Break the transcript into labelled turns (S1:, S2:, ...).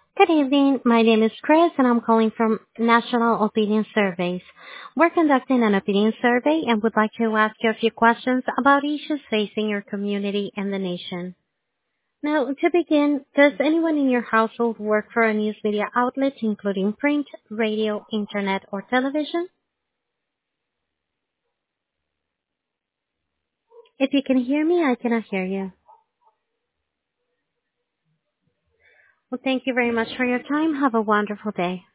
S1: Good evening. My name is Chris, and I'm calling from National Opinion Surveys. We're conducting an opinion survey and would like to ask you a few questions about issues facing your community and the nation. Now, to begin, does anyone in your household work for a news media outlet, including print, radio, internet, or television? If you can hear me, I cannot hear you. Well, thank you very much for your time. Have a wonderful day.